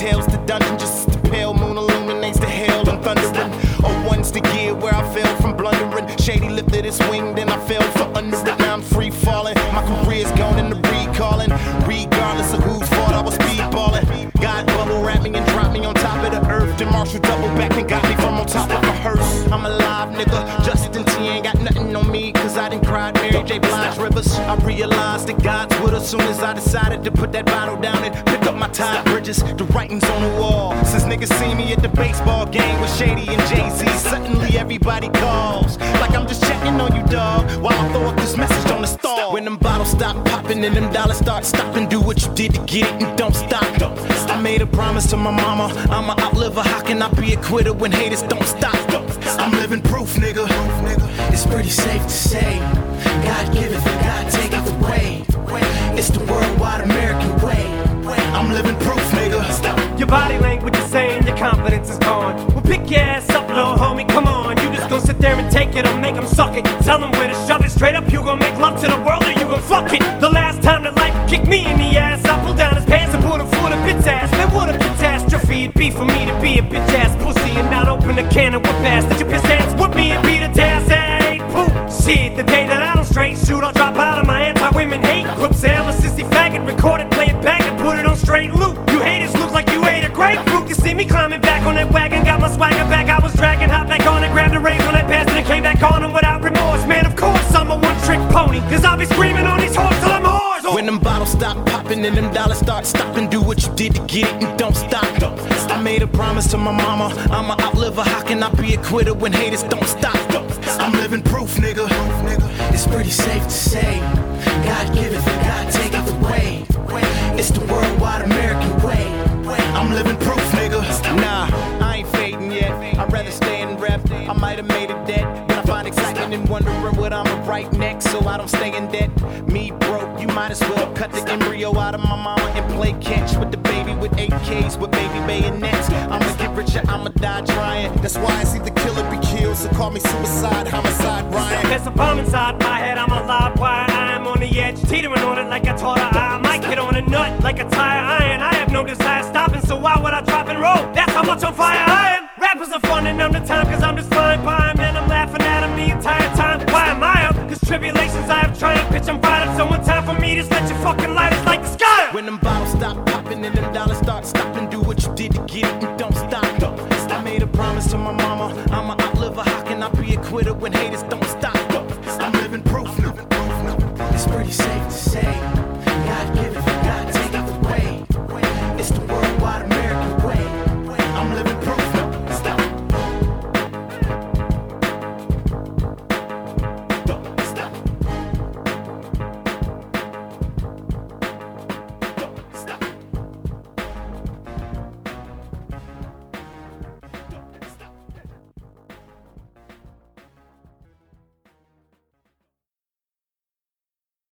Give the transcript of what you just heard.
tails to dungeon, just as the pale moon illuminates the hail and thundering. Oh, one's the gear where I fell from blundering. Shady lifted his wing, then I fell for under it. Now I'm free falling. My career's gone into recalling. Regardless of whose fault I was speedballing. God bubble wrapped me and dropped me on top of the earth. Then Marshall double back and got me from on top of a hearse. I'm alive, nigga. Justin T ain't got nothing on me, cause I done cried Mary J. Blige rivers. I realized that God's with us soon as I decided to put that bottle down and pick up my tide bridges. The writing's on the wall. Since niggas see me at the baseball game with Shady and Jay-Z, suddenly everybody calls like I'm just checking on you, dog, while I throw up this message on the stall. When them bottles stop popping and them dollars start stopping, do what you did to get it and don't stop. I made a promise to my mama, I'ma outlive her. How can I be a quitter when haters don't stop? I'm living proof, nigga. It's pretty safe to say, God giveth and God taketh away. It's the worldwide American way. I'm living proof, nigga. Your body language is saying your confidence is gone. Well, pick your ass up, little homie, come on. You just gon' sit there and take it or make them suck it. Tell them where to shove it. Straight up, you gon' make love to the world or you gon' fuck it. The last time that life kicked me in the ass, I pulled down his pants and put him full of bitch ass. Man, what a catastrophe it'd be for me to be a bitch ass pussy and not open a can of whoop ass. That you piss ass with me and be the task. Hey, poop. Shit, the day that I don't straight shoot, I'll drop out of my anti-women hate group. Say I'm a sissy faggot, record it, play it back and put it on straight loop. You haters look like you ate a grapefruit. You see me climbing back on that wagon, got my swagger back. I was dragging, hop back on it, grabbed the reins when I passed it and came back on them without remorse. Man, of course I'm a one-trick pony, cause I'll be screaming on these hoes till I'm hoarse. When them bottles stop popping and them dollars start stopping, do what you did to get it and don't stop. I made a promise to my mama, I'ma outlive her. How can I be a quitter when haters don't stop? I'm living proof, nigga. It's pretty safe to say, God giveth and God taketh away. It's the worldwide American way. I'm living proof, nigga. Nah, I ain't fading yet. I'd rather stay in rep. I might have made it dead, but I find excitement in wondering what I'ma write next, so I don't stay in debt. Me broke, you might as well cut the embryo out of my mama and play catch with the baby with AKs with baby bayonets. I'ma get richer, I'ma die trying. That's why I see the killer be killed, so call me suicide, homicide, Ryan. There's a bomb inside my head, I'm a live wire. I'm on the edge, teetering on it like I taught her. I might hit on a nut like a tire iron. I have no desire stopping, so why would I drop and roll? That's how much on fire I am. Rappers are fun and I'm the time, cause I'm just flying by him and I'm laughing at him the entire time. Why am I up? Cause tribulations I have triumphed, bitch, I'm fired up. So one time for me, just let your fucking light is like the sky. When them bottles stop popping and them dollars start stopping, do what you did to get it and don't stop. I made a promise to my mama, I'ma outlive her. How can I be a quitter when haters don't stop?